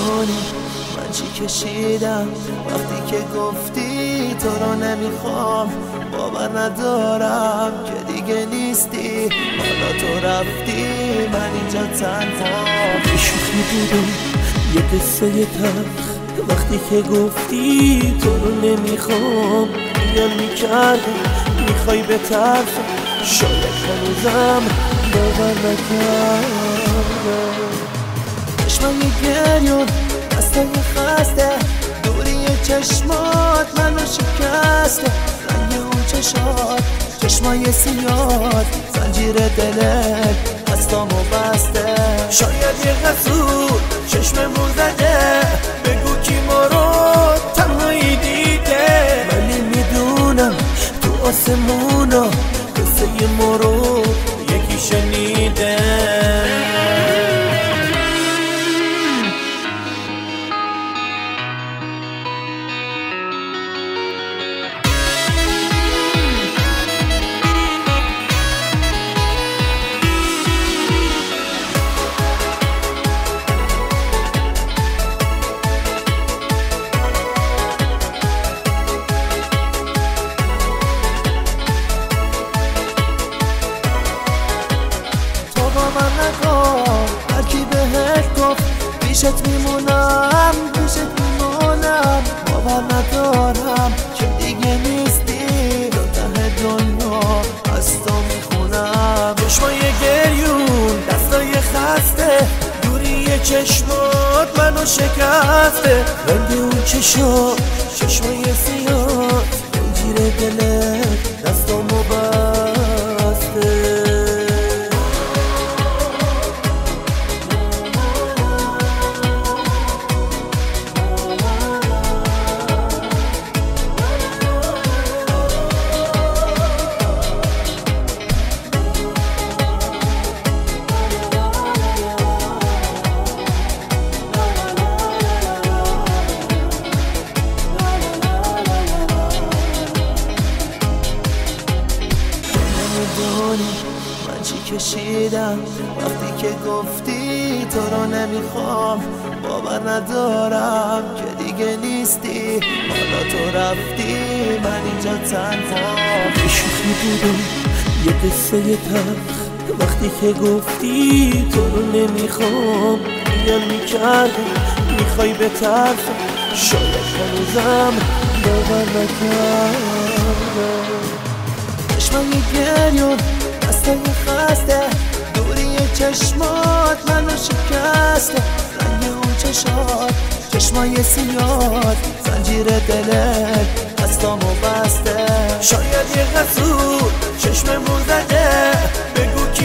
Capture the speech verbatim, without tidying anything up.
نمیدونی من چی کشیدم وقتی که گفتی تو رو نمیخوام. باور ندارم که دیگه نیستی، حالا تو رفتی من اینجا تنها. شوخی بودم یه قصه تلخ وقتی که گفتی تو رو نمیخوام. بیان میکردم میخوای به طرف، شاید هنوزم باور نکردم. چشمای گریون دستای خسته دوری چشمات منو شکسته. رنگ اون چشات چشمای سیاد زنجیر دلت دستامو بسته. شاید یه حسود چشممو زده بگو کی ما رو تنهایی دیده، ولی میدونم تو آسمونا قصه ما رو یکی شنیده. هرکی بهت گفت پیشت میمونم پیشت میمونم. باور ندارم که دیگه نیستی، تا ته دنیا از تو میخونم. چشمای گریون دستای خسته دوری چشمات منو شکسته. رنگ اون چشا چشمای سیاه زنجیر دلت دستامو بسته. من چی کشیدم وقتی که گفتی تو رو نمیخوام. باور ندارم که دیگه نیستی، حالا تو رفتی من اینجا تنها. شوخی بودم یه قصه تلخ وقتی که گفتی تو رو نمیخوام. بیان میکردم میخوای به طرف، شاید هنوزم باور نکردم. چشمای گریون دستای خسته دوری چشمات منو شکسته. رنگ اون چشات چشمای سیاد زنجیر دلت دستامو بسته. شاید یه حسود چشممو زده بگو